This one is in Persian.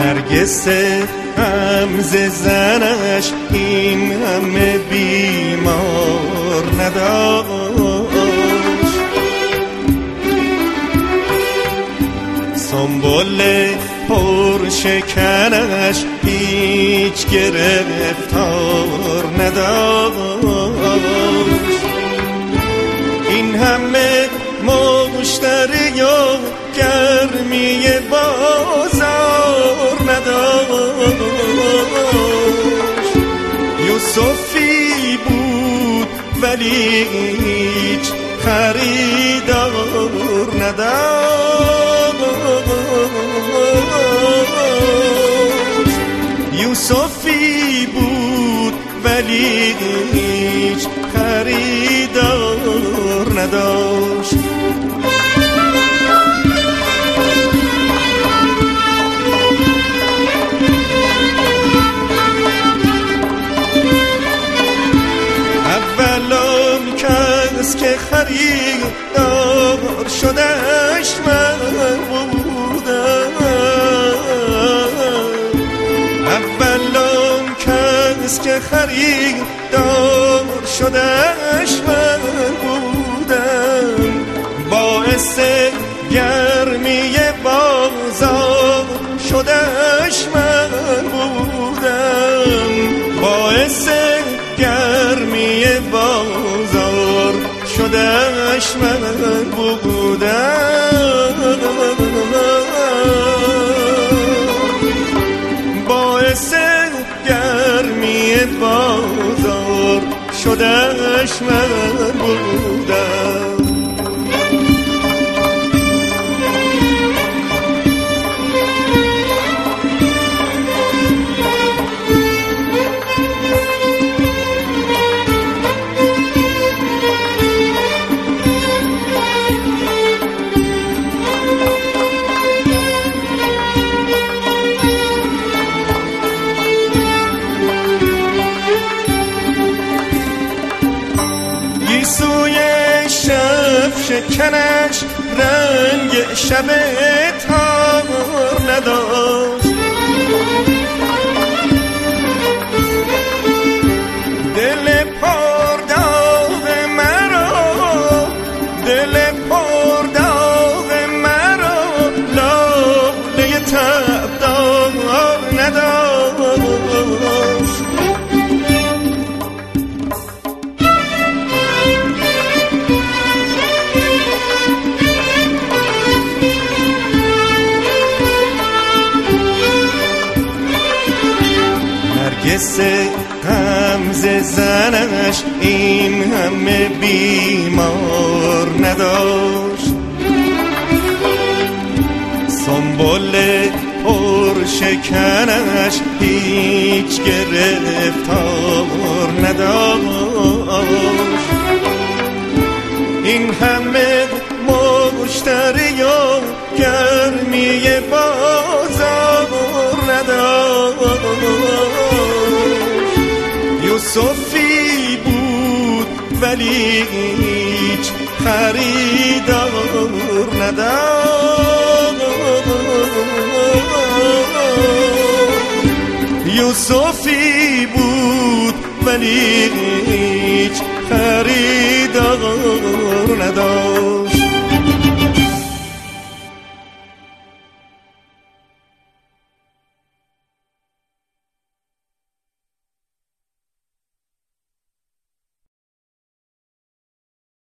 نرگس غمزه زنش این همه بیمار نداشت، سنبل پرشکنش هیچ گرفتار نداشت. این همه مشتری و گرمی بازار نداشت. یوسفی بود ولی هیچ خریدار نداشت. یوسفی بود ولی هیچ خریدار نداشت. اولان کس که خریدار شدش من بودم. اولان کس که خریدار شدش من بودم. باعث گرمی بازار شدش من بودم. باعث گرمی بازار شدش من بودم. باعث گرمی بازار شدش من بودم. شکنش رنگ شب تار نداشت. دل پرداغ مرا، دل پرداغ مرا لاله تبدار نداشت. نرگس غمزه زنش این همه بیمار نداشت. سنبل پرشکنش هیچ گرفتار نداشت. این همه مشتری و گرمی بازار نداشت. یوسفی بود ولی هیچ خریدار نداشت. یوسفی بود ولی